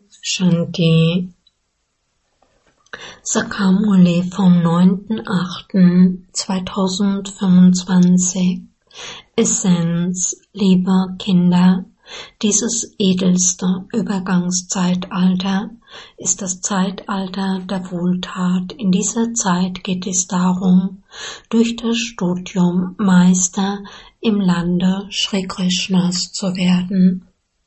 Shanti. Sakamuli vom 9.8.2025. Essenz, liebe Kinder, dieses edelste Übergangszeitalter ist das Zeitalter der Wohltat. In dieser Zeit geht es darum, durch das Studium Meister im Lande Shri Krishnas zu werden.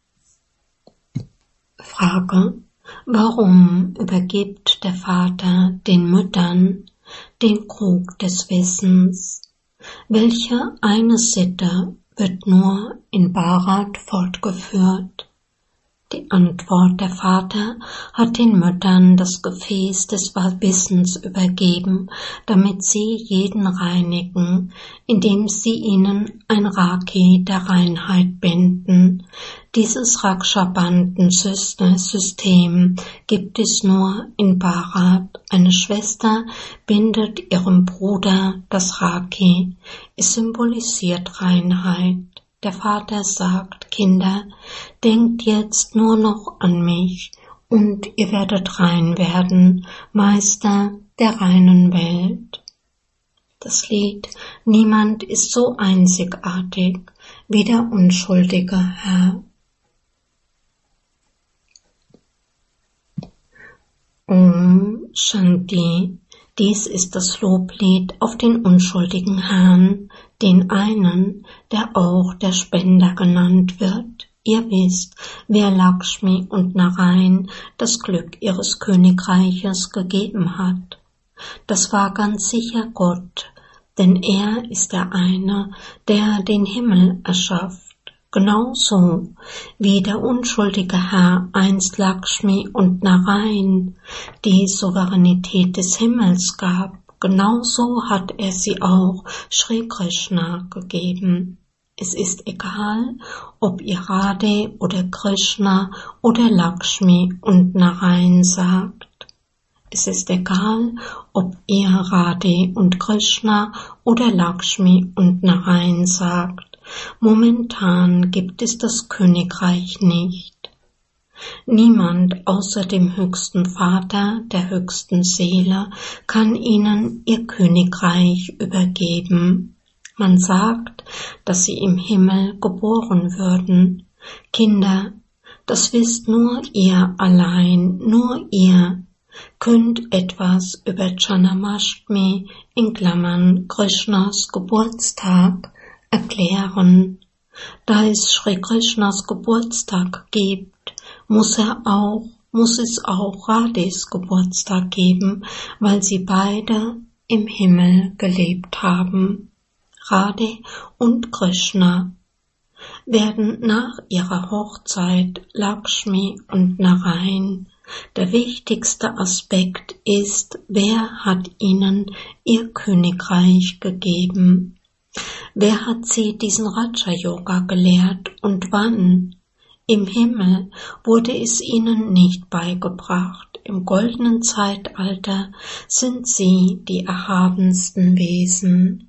Frage: Warum übergibt der Vater den Müttern den Krug des Wissens? Welche eine Sitte wird nur in Bharat fortgeführt? Die Antwort: Der Vater hat den Müttern das Gefäß des Wissens übergeben, damit sie jeden reinigen, indem sie ihnen ein Raki der Reinheit binden. Dieses Raksha-Banden-System gibt es nur in Bharat. Eine Schwester bindet ihrem Bruder das Raki. Es symbolisiert Reinheit. Der Vater sagt: Kinder, denkt jetzt nur noch an mich und ihr werdet rein werden, Meister der reinen Welt. Das Lied: Niemand ist so einzigartig wie der unschuldige Herr. Om Shanti. Dies ist das Loblied auf den unschuldigen Herrn, den einen, der auch der Spender genannt wird. Ihr wisst, wer Lakshmi und Narayan das Glück ihres Königreiches gegeben hat. Das war ganz sicher Gott, denn er ist der eine, der den Himmel erschafft. Genauso wie der unschuldige Herr einst Lakshmi und Narayan die Souveränität des Himmels gab, genauso hat er sie auch Shri Krishna gegeben. Es ist egal, ob ihr Radhe oder Krishna oder Lakshmi und Narayan sagt. Es ist egal, ob ihr Radhe und Krishna oder Lakshmi und Narayan sagt. Momentan gibt es das Königreich nicht. Niemand außer dem höchsten Vater, der höchsten Seele, kann ihnen ihr Königreich übergeben. Man sagt, dass sie im Himmel geboren würden. Kinder, das wisst nur ihr allein, nur ihr könnt etwas über Janmashtami in Klammern Krishnas Geburtstag erklären. Da es Shri Krishnas Geburtstag gibt, muss es auch Radhes Geburtstag geben, weil sie beide im Himmel gelebt haben. Radhe und Krishna werden nach ihrer Hochzeit Lakshmi und Narayan. Der wichtigste Aspekt ist, wer hat ihnen ihr Königreich gegeben? Wer hat sie diesen Raja-Yoga gelehrt und wann? Im Himmel wurde es ihnen nicht beigebracht. Im goldenen Zeitalter sind sie die erhabensten Wesen.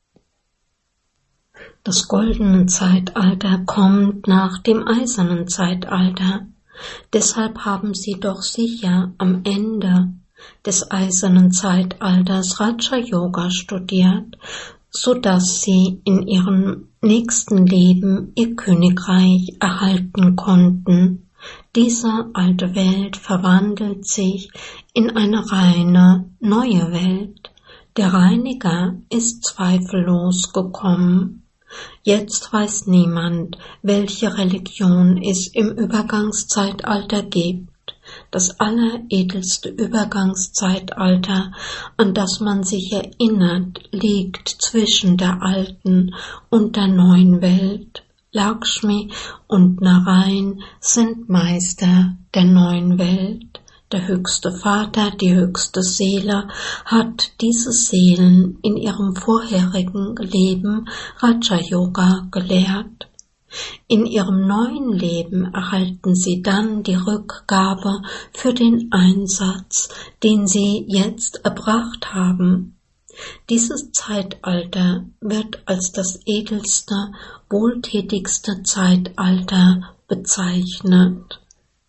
Das goldene Zeitalter kommt nach dem eisernen Zeitalter. Deshalb haben sie doch sicher am Ende des eisernen Zeitalters Raja-Yoga studiert, so dass sie in ihrem nächsten Leben ihr Königreich erhalten konnten. Diese alte Welt verwandelt sich in eine reine, neue Welt. Der Reiniger ist zweifellos gekommen. Jetzt weiß niemand, welche Religion es im Übergangszeitalter gibt. Das alleredelste Übergangszeitalter, an das man sich erinnert, liegt zwischen der alten und der neuen Welt. Lakshmi und Narayan sind Meister der neuen Welt. Der höchste Vater, die höchste Seele, hat diese Seelen in ihrem vorherigen Leben Raja-Yoga gelehrt. In ihrem neuen Leben erhalten sie dann die Rückgabe für den Einsatz, den sie jetzt erbracht haben. Dieses Zeitalter wird als das edelste, wohltätigste Zeitalter bezeichnet.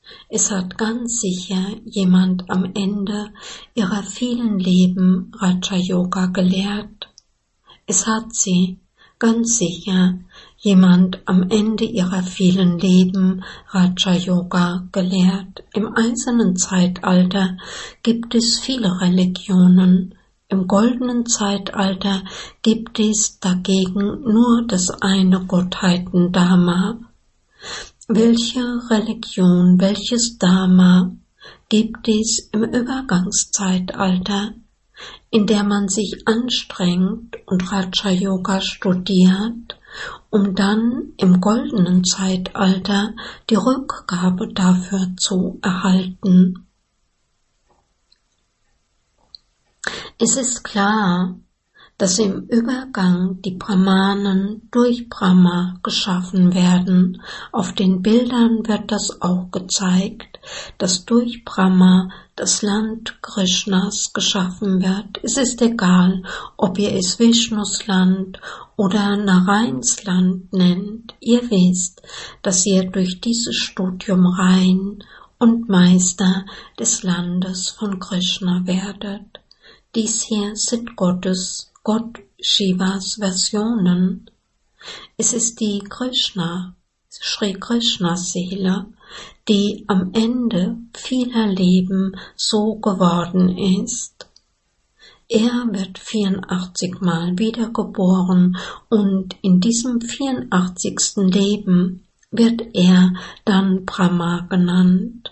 Es hat ganz sicher jemand am Ende ihrer vielen Leben Raja Yoga gelehrt. Es hat sie ganz sicher jemand am Ende ihrer vielen Leben Raja Yoga gelehrt. Im eisernen Zeitalter gibt es viele Religionen. Im goldenen Zeitalter gibt es dagegen nur das eine Gottheiten-Dharma. Welche Religion, welches Dharma gibt es im Übergangszeitalter, in der man sich anstrengt und Raja Yoga studiert, um dann im goldenen Zeitalter die Rückgabe dafür zu erhalten? Es ist klar, dass im Übergang die Brahmanen durch Brahma geschaffen werden. Auf den Bildern wird das auch gezeigt, dass durch Brahma das Land Krishnas geschaffen wird. Es ist egal, ob ihr es Vishnus Land oder Narayans Land nennt. Ihr wisst, dass ihr durch dieses Studium rein und Meister des Landes von Krishna werdet. Dies hier sind Gott Shivas Versionen. Es ist die Sri Krishna Seele, die am Ende vieler Leben so geworden ist. Er wird 84 Mal wiedergeboren und in diesem 84. Leben wird er dann Brahma genannt.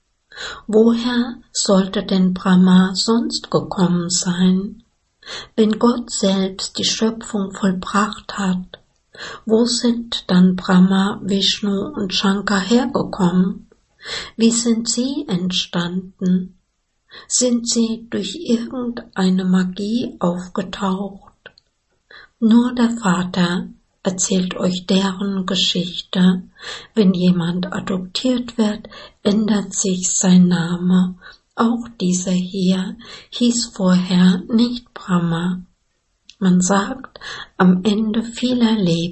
Woher sollte denn Brahma sonst gekommen sein? Wenn Gott selbst die Schöpfung vollbracht hat, wo sind dann Brahma, Vishnu und Shankar hergekommen? Wie sind sie entstanden? Sind sie durch irgendeine Magie aufgetaucht? Nur der Vater erzählt euch deren Geschichte. Wenn jemand adoptiert wird, ändert sich sein Name. Auch dieser hier hieß vorher nicht Brahma. Man sagt, am Ende vieler Leben, ...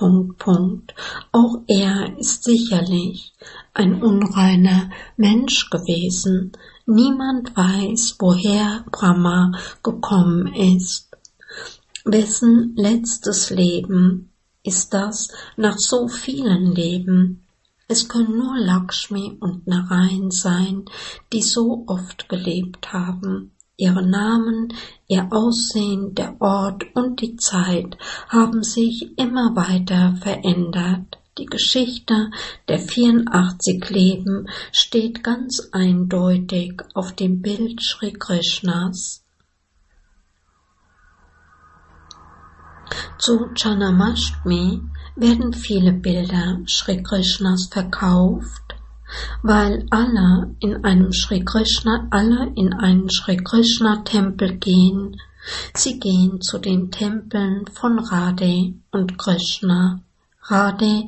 Auch er ist sicherlich ein unreiner Mensch gewesen. Niemand weiß, woher Brahma gekommen ist. Wessen letztes Leben ist das nach so vielen Leben? Es können nur Lakshmi und Narayan sein, die so oft gelebt haben. Ihre Namen, ihr Aussehen, der Ort und die Zeit haben sich immer weiter verändert. Die Geschichte der 84 Leben steht ganz eindeutig auf dem Bild Sri Krishnas. Zu Janmashtami werden viele Bilder Sri Krishnas verkauft, weil alle in einen Sri Krishna Tempel gehen. Sie gehen zu den Tempeln von Radhe und Krishna. Radhe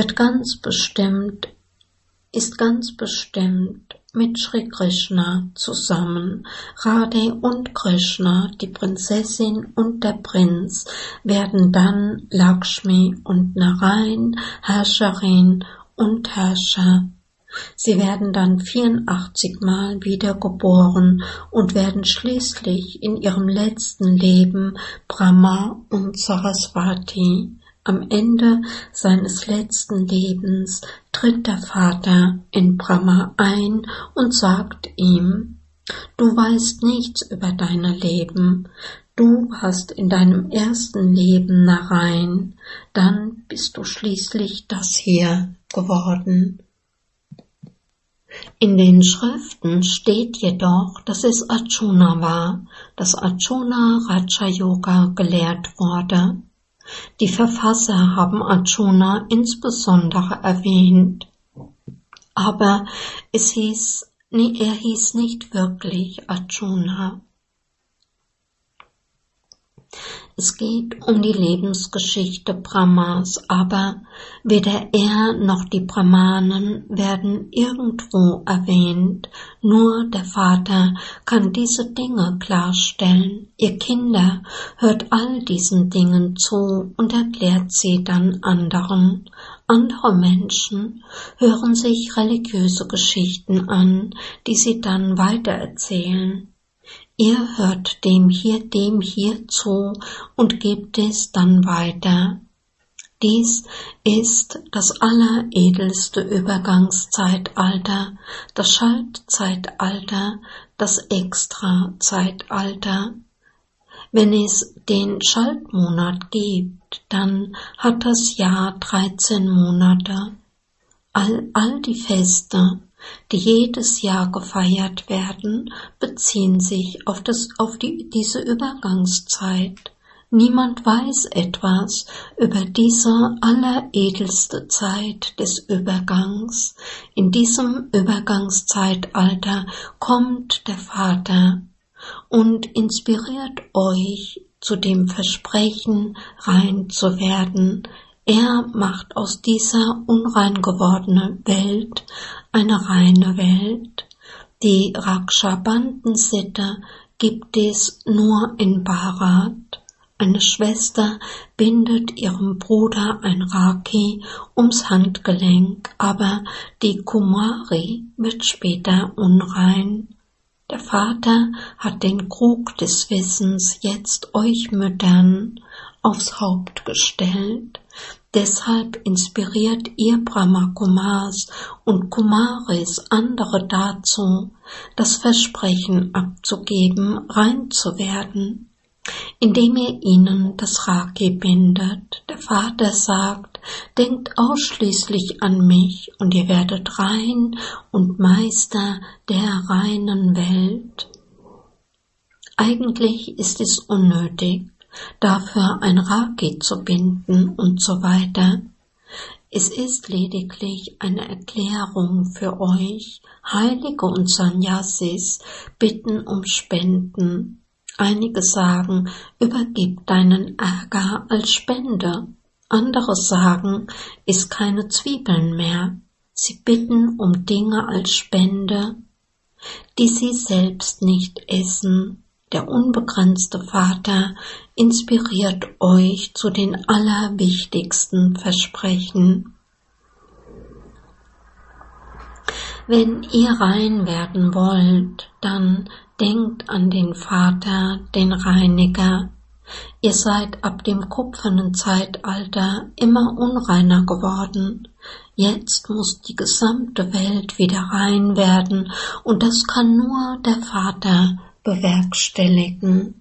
ist ganz bestimmt mit Sri Krishna zusammen. Radhe und Krishna, die Prinzessin und der Prinz, werden dann Lakshmi und Narayan, Herrscherin und Herrscher. Sie werden dann 84 Mal wiedergeboren und werden schließlich in ihrem letzten Leben Brahma und Saraswati. Am Ende seines letzten Lebens tritt der Vater in Brahma ein und sagt ihm: Du weißt nichts über deine Leben. Du hast in deinem ersten Leben Narayan, dann bist du schließlich das hier geworden. In den Schriften steht jedoch, dass es Arjuna war, dass Arjuna Raja Yoga gelehrt wurde. Die Verfasser haben Arjuna insbesondere erwähnt, aber er hieß nicht wirklich Arjuna. Es geht um die Lebensgeschichte Brahmas, aber weder er noch die Brahmanen werden irgendwo erwähnt. Nur der Vater kann diese Dinge klarstellen. Ihr Kinder, hört all diesen Dingen zu und erklärt sie dann anderen. Andere Menschen hören sich religiöse Geschichten an, die sie dann weitererzählen. Ihr hört dem hier zu und gebt es dann weiter. Dies ist das alleredelste Übergangszeitalter, das Schaltzeitalter, das Extrazeitalter. Wenn es den Schaltmonat gibt, dann hat das Jahr 13 Monate. All die Feste, die jedes Jahr gefeiert werden, beziehen sich auf diese Übergangszeit. Niemand weiß etwas über diese alleredelste Zeit des Übergangs. In diesem Übergangszeitalter kommt der Vater und inspiriert euch zu dem Versprechen, rein zu werden. Er macht aus dieser unrein gewordenen Welt eine reine Welt. Die Raksha-Banden-Sitte gibt es nur in Bharat. Eine Schwester bindet ihrem Bruder ein Rakhi ums Handgelenk, aber die Kumari wird später unrein. Der Vater hat den Krug des Wissens jetzt euch Müttern aufs Haupt gestellt. Deshalb inspiriert ihr Brahma-Kumars und Kumaris andere dazu, das Versprechen abzugeben, rein zu werden, indem ihr ihnen das Rakhi bindet. Der Vater sagt, denkt ausschließlich an mich und ihr werdet rein und Meister der reinen Welt. Eigentlich ist es unnötig, dafür ein Rakhi zu binden und so weiter. Es ist lediglich eine Erklärung für euch. Heilige und Sannyasis bitten um Spenden. Einige sagen, übergib deinen Ärger als Spende. Andere sagen, iss keine Zwiebeln mehr. Sie bitten um Dinge als Spende, die sie selbst nicht essen. Der unbegrenzte Vater inspiriert euch zu den allerwichtigsten Versprechen. Wenn ihr rein werden wollt, dann denkt an den Vater, den Reiniger. Ihr seid ab dem kupfernen Zeitalter immer unreiner geworden. Jetzt muss die gesamte Welt wieder rein werden und das kann nur der Vater bewerkstelligen.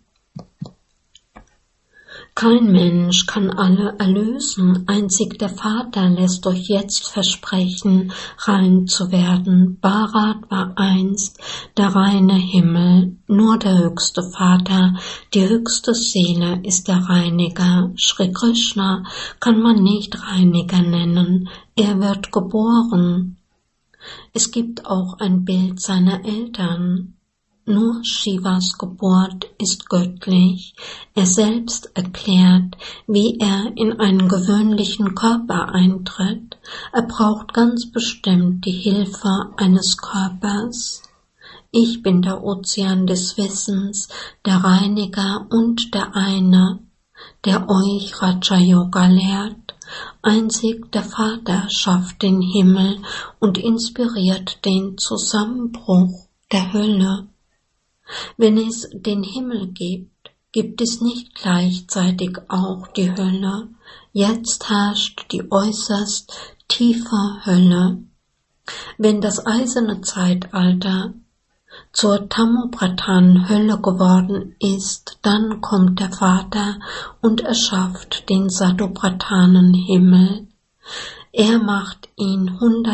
Kein Mensch kann alle erlösen, einzig der Vater lässt euch jetzt versprechen, rein zu werden. Bharat war einst der reine Himmel, nur der höchste Vater, die höchste Seele ist der Reiniger. Shri Krishna kann man nicht Reiniger nennen, er wird geboren. Es gibt auch ein Bild seiner Eltern. Nur Shivas Geburt ist göttlich. Er selbst erklärt, wie er in einen gewöhnlichen Körper eintritt. Er braucht ganz bestimmt die Hilfe eines Körpers. Ich bin der Ozean des Wissens, der Reiniger und der eine, der euch Raja Yoga lehrt. Einzig der Vater schafft den Himmel und inspiriert den Zusammenbruch der Hölle. Wenn es den Himmel gibt, gibt es nicht gleichzeitig auch die Hölle. Jetzt herrscht die äußerst tiefe Hölle. Wenn das eiserne Zeitalter zur Tamopradhan-Hölle geworden ist, dann kommt der Vater und erschafft den Satopradhanen-Himmel. Er macht ihn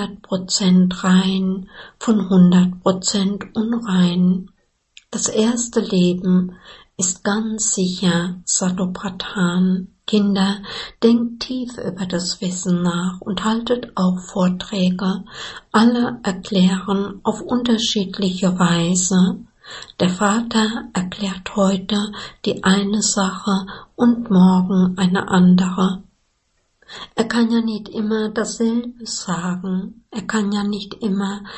100% rein, von 100% unrein. Das erste Leben ist ganz sicher Satopradhan. Kinder, denkt tief über das Wissen nach und haltet auch Vorträge. Alle erklären auf unterschiedliche Weise. Der Vater erklärt heute die eine Sache und morgen eine andere. Er kann ja nicht immer dasselbe sagen.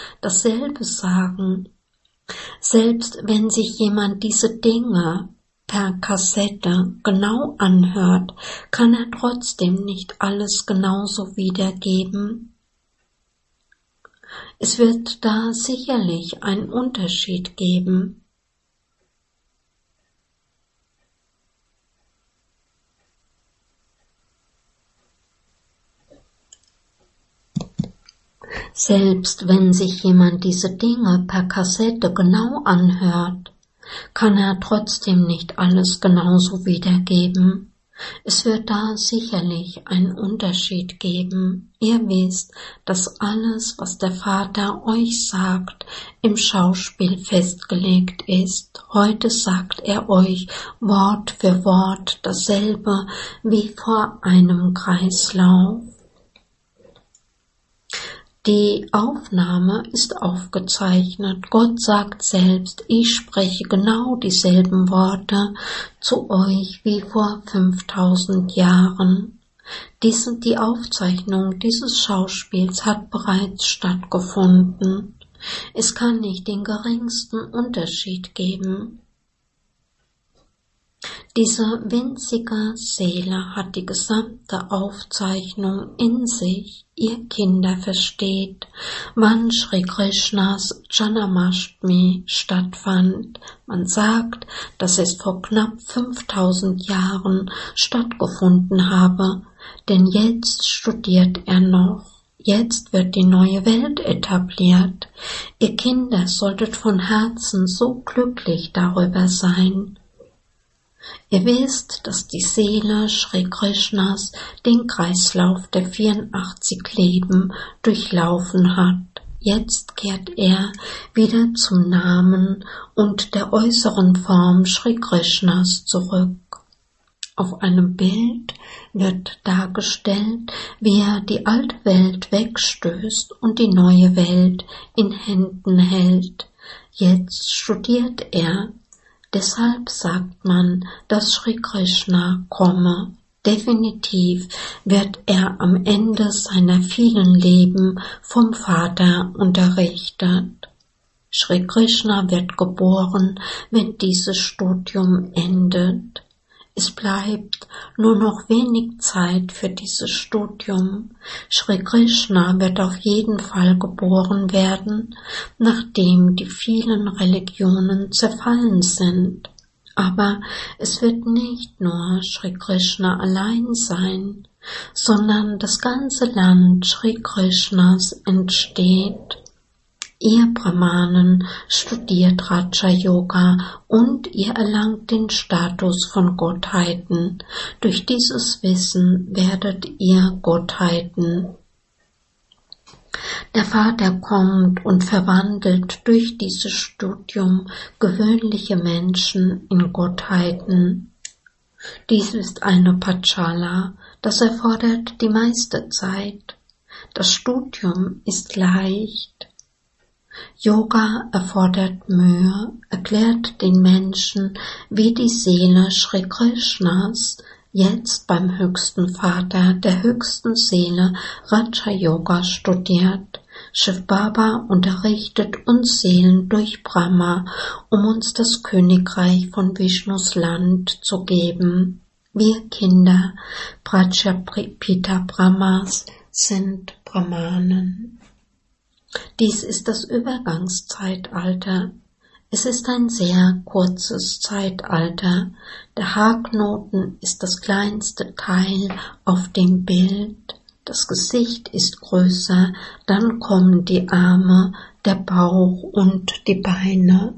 Selbst wenn sich jemand diese Dinge per Kassette genau anhört, kann er trotzdem nicht alles genauso wiedergeben. Es wird da sicherlich einen Unterschied geben. Selbst wenn sich jemand diese Dinge per Kassette genau anhört, kann er trotzdem nicht alles genauso wiedergeben. Es wird da sicherlich einen Unterschied geben. Ihr wisst, dass alles, was der Vater euch sagt, im Schauspiel festgelegt ist. Heute sagt er euch Wort für Wort dasselbe wie vor einem Kreislauf. Die Aufnahme ist aufgezeichnet. Gott sagt selbst, ich spreche genau dieselben Worte zu euch wie vor 5000 Jahren. Die Aufzeichnung dieses Schauspiels hat bereits stattgefunden. Es kann nicht den geringsten Unterschied geben. Diese winzige Seele hat die gesamte Aufzeichnung in sich. Ihr Kinder versteht, wann Sri Krishnas Janmashtami stattfand. Man sagt, dass es vor knapp 5000 Jahren stattgefunden habe, denn jetzt studiert er noch. Jetzt wird die neue Welt etabliert. Ihr Kinder solltet von Herzen so glücklich darüber sein. Ihr wisst, dass die Seele Sri Krishnas den Kreislauf der 84 Leben durchlaufen hat. Jetzt kehrt er wieder zum Namen und der äußeren Form Sri Krishnas zurück. Auf einem Bild wird dargestellt, wie er die alte Welt wegstößt und die neue Welt in Händen hält. Jetzt studiert er. Deshalb sagt man, dass Sri Krishna komme. Definitiv wird er am Ende seiner vielen Leben vom Vater unterrichtet. Sri Krishna wird geboren, wenn dieses Studium endet. Es bleibt nur noch wenig Zeit für dieses Studium. Sri Krishna wird auf jeden Fall geboren werden, nachdem die vielen Religionen zerfallen sind. Aber es wird nicht nur Sri Krishna allein sein, sondern das ganze Land Sri Krishnas entsteht. Ihr Brahmanen studiert Raja Yoga und ihr erlangt den Status von Gottheiten. Durch dieses Wissen werdet ihr Gottheiten. Der Vater kommt und verwandelt durch dieses Studium gewöhnliche Menschen in Gottheiten. Dies ist eine Panchala, das erfordert die meiste Zeit. Das Studium ist leicht. Yoga erfordert Mühe, erklärt den Menschen, wie die Seele Sri Krishnas jetzt beim höchsten Vater der höchsten Seele Raja Yoga studiert. Shiv Baba unterrichtet uns Seelen durch Brahma, um uns das Königreich von Vishnus Land zu geben. Wir Kinder Prajapita Brahmas sind Brahmanen. Dies ist das Übergangszeitalter. Es ist ein sehr kurzes Zeitalter. Der Haarknoten ist das kleinste Teil auf dem Bild. Das Gesicht ist größer, dann kommen die Arme, der Bauch und die Beine.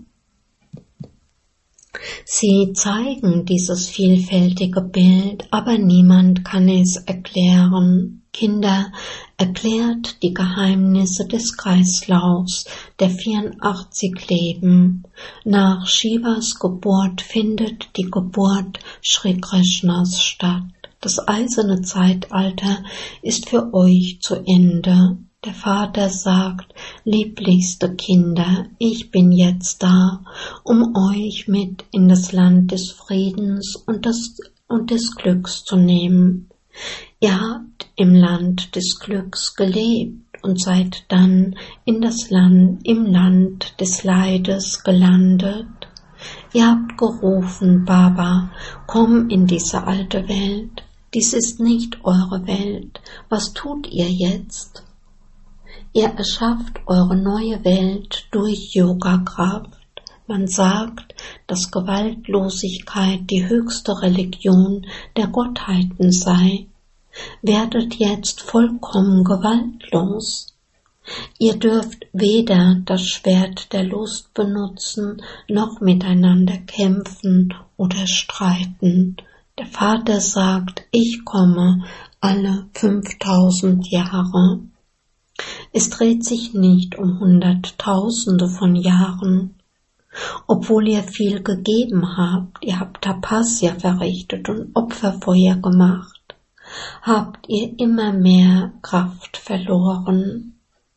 Sie zeigen dieses vielfältige Bild, aber niemand kann es erklären. Kinder, erklärt die Geheimnisse des Kreislaufs der 84 Leben. Nach Shivas Geburt findet die Geburt Sri Krishnas statt. Das eiserne Zeitalter ist für euch zu Ende. Der Vater sagt, lieblichste Kinder, ich bin jetzt da, um euch mit in das Land des Friedens und des Glücks zu nehmen. Ihr habt im Land des Glücks gelebt und seid dann im Land des Leides gelandet. Ihr habt gerufen, Baba, komm in diese alte Welt. Dies ist nicht eure Welt. Was tut ihr jetzt? Ihr erschafft eure neue Welt durch Yoga-Kraft. Man sagt, dass Gewaltlosigkeit die höchste Religion der Gottheiten sei. Werdet jetzt vollkommen gewaltlos. Ihr dürft weder das Schwert der Lust benutzen, noch miteinander kämpfen oder streiten. Der Vater sagt, ich komme alle 5000 Jahre. Es dreht sich nicht um Hunderttausende von Jahren. Obwohl ihr viel gegeben habt, ihr habt Tapasya verrichtet und Opferfeuer gemacht, habt ihr immer mehr Kraft verloren.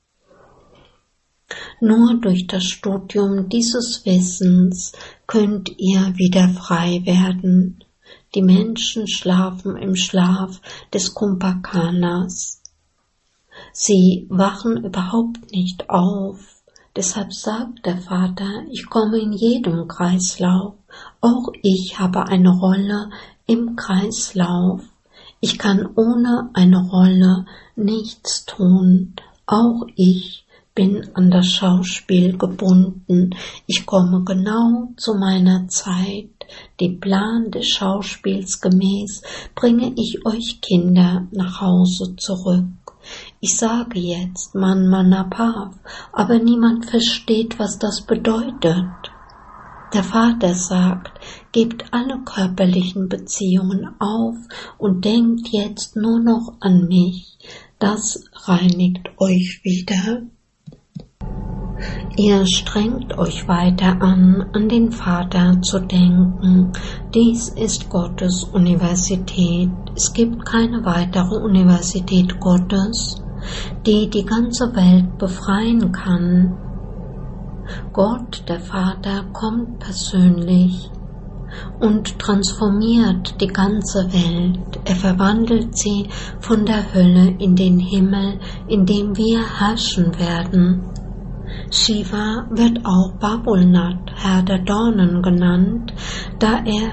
Nur durch das Studium dieses Wissens könnt ihr wieder frei werden. Die Menschen schlafen im Schlaf des Kumbhakanas. Sie wachen überhaupt nicht auf. Deshalb sagt der Vater, ich komme in jedem Kreislauf. Auch ich habe eine Rolle im Kreislauf. Ich kann ohne eine Rolle nichts tun. Auch ich bin an das Schauspiel gebunden. Ich komme genau zu meiner Zeit. Dem Plan des Schauspiels gemäß bringe ich euch Kinder nach Hause zurück. Ich sage jetzt Manmanapav, aber niemand versteht, was das bedeutet. Der Vater sagt, gebt alle körperlichen Beziehungen auf und denkt jetzt nur noch an mich. Das reinigt euch wieder. Ihr strengt euch weiter an den Vater zu denken. Dies ist Gottes Universität. Es gibt keine weitere Universität Gottes, die die ganze Welt befreien kann. Gott, der Vater, kommt persönlich und transformiert die ganze Welt. Er verwandelt sie von der Hölle in den Himmel, in dem wir herrschen werden. Shiva wird auch Babulnath, Herr der Dornen, genannt, da er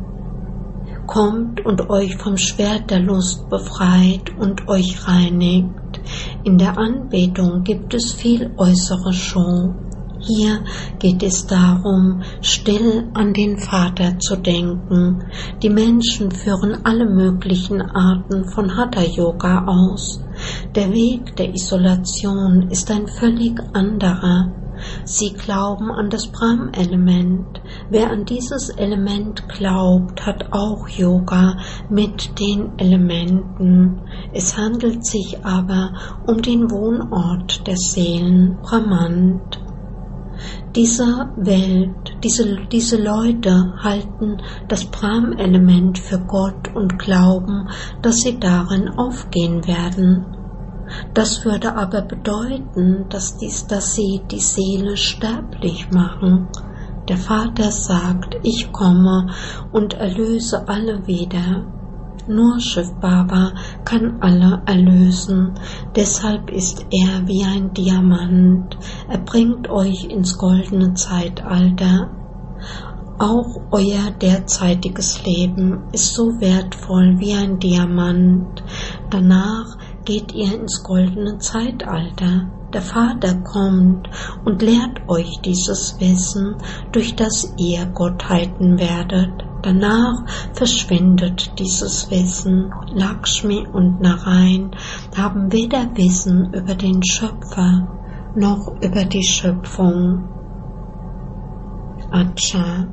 kommt und euch vom Schwert der Lust befreit und euch reinigt. In der Anbetung gibt es viel äußere Show. Hier geht es darum, still an den Vater zu denken. Die Menschen führen alle möglichen Arten von Hatha-Yoga aus. Der Weg der Isolation ist ein völlig anderer. Sie glauben an das Brahm-Element. Wer an dieses Element glaubt, hat auch Yoga mit den Elementen. Es handelt sich aber um den Wohnort der Seelen, Brahmant. Diese Welt, diese Leute halten das Brahm-Element für Gott und glauben, dass sie darin aufgehen werden. Das würde aber bedeuten, dass sie die Seele sterblich machen. Der Vater sagt, ich komme und erlöse alle wieder. Nur Shiv Baba kann alle erlösen, deshalb ist er wie ein Diamant. Er bringt euch ins goldene Zeitalter. Auch euer derzeitiges Leben ist so wertvoll wie ein Diamant. Danach geht ihr ins goldene Zeitalter. Der Vater kommt und lehrt euch dieses Wissen, durch das ihr Gottheiten werdet. Danach verschwindet dieses Wissen. Lakshmi und Narayan haben weder Wissen über den Schöpfer noch über die Schöpfung. Acha.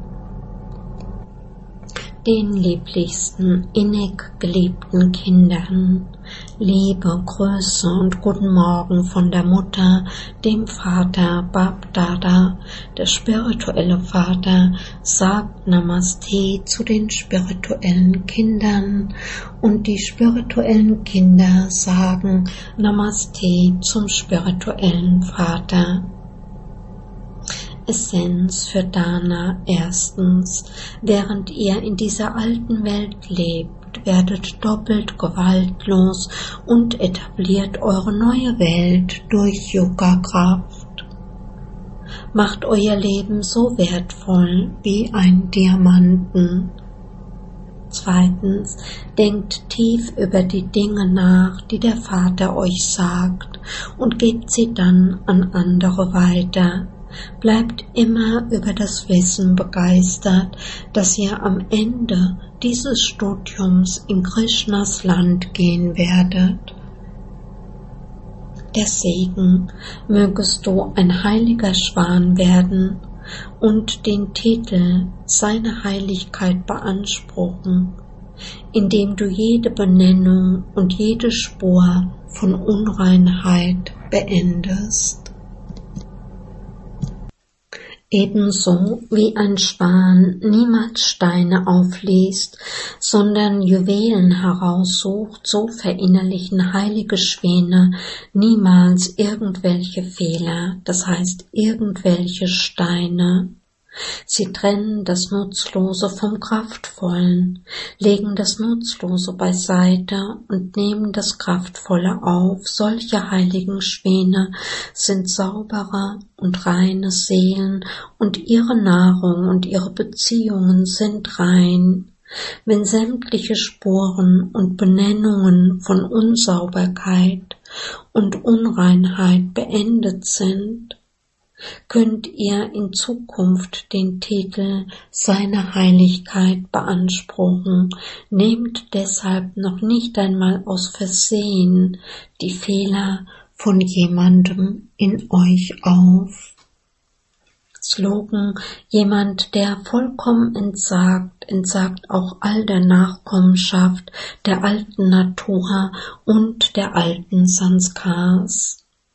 Den lieblichsten, innig geliebten Kindern. Liebe, Grüße und guten Morgen von der Mutter, dem Vater Bab Dada. Der spirituelle Vater sagt Namaste zu den spirituellen Kindern und die spirituellen Kinder sagen Namaste zum spirituellen Vater. Essenz für Dana. Erstens, während ihr in dieser alten Welt lebt, werdet doppelt gewaltlos und etabliert eure neue Welt durch Yoga-Kraft. Macht euer Leben so wertvoll wie ein Diamanten. 2. Denkt tief über die Dinge nach, die der Vater euch sagt, und gebt sie dann an andere weiter. Bleibt immer über das Wissen begeistert, dass ihr am Ende dieses Studiums in Krishnas Land gehen werdet. Der Segen: Mögest du ein heiliger Schwan werden und den Titel Seine Heiligkeit beanspruchen, indem du jede Benennung und jede Spur von Unreinheit beendest. Ebenso wie ein Schwan niemals Steine aufliest, sondern Juwelen heraussucht, so verinnerlichen heilige Schwäne niemals irgendwelche Fehler, das heißt irgendwelche Steine. Sie trennen das Nutzlose vom Kraftvollen, legen das Nutzlose beiseite und nehmen das Kraftvolle auf. Solche heiligen Schwäne sind saubere und reine Seelen und ihre Nahrung und ihre Beziehungen sind rein. Wenn sämtliche Spuren und Benennungen von Unsauberkeit und Unreinheit beendet sind, könnt ihr in Zukunft den Titel Seine Heiligkeit beanspruchen. Nehmt deshalb noch nicht einmal aus Versehen die Fehler von jemandem in euch auf. Slogan: Jemand, der vollkommen entsagt auch all der Nachkommenschaft der alten Natur und der alten Sanskars.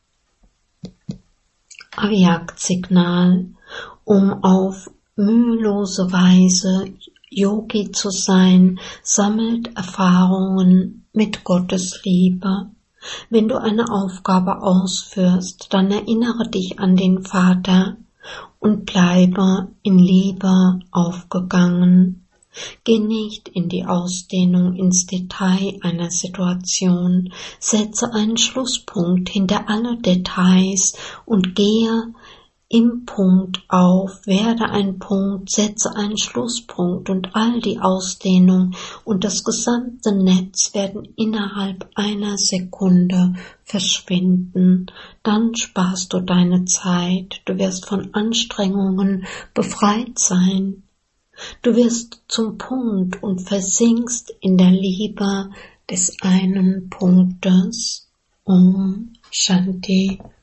Avyaktasignal: Um auf mühelose Weise Yogi zu sein, sammelt Erfahrungen mit Gottes Liebe. Wenn du eine Aufgabe ausführst, dann erinnere dich an den Vater und bleibe in Liebe aufgegangen. Geh nicht in die Ausdehnung ins Detail einer Situation, setze einen Schlusspunkt hinter alle Details und gehe im Punkt auf, werde ein Punkt, setze einen Schlusspunkt und all die Ausdehnung und das gesamte Netz werden innerhalb einer Sekunde verschwinden. Dann sparst du deine Zeit, du wirst von Anstrengungen befreit sein. Du wirst zum Punkt und versinkst in der Liebe des einen Punktes. Om Shanti.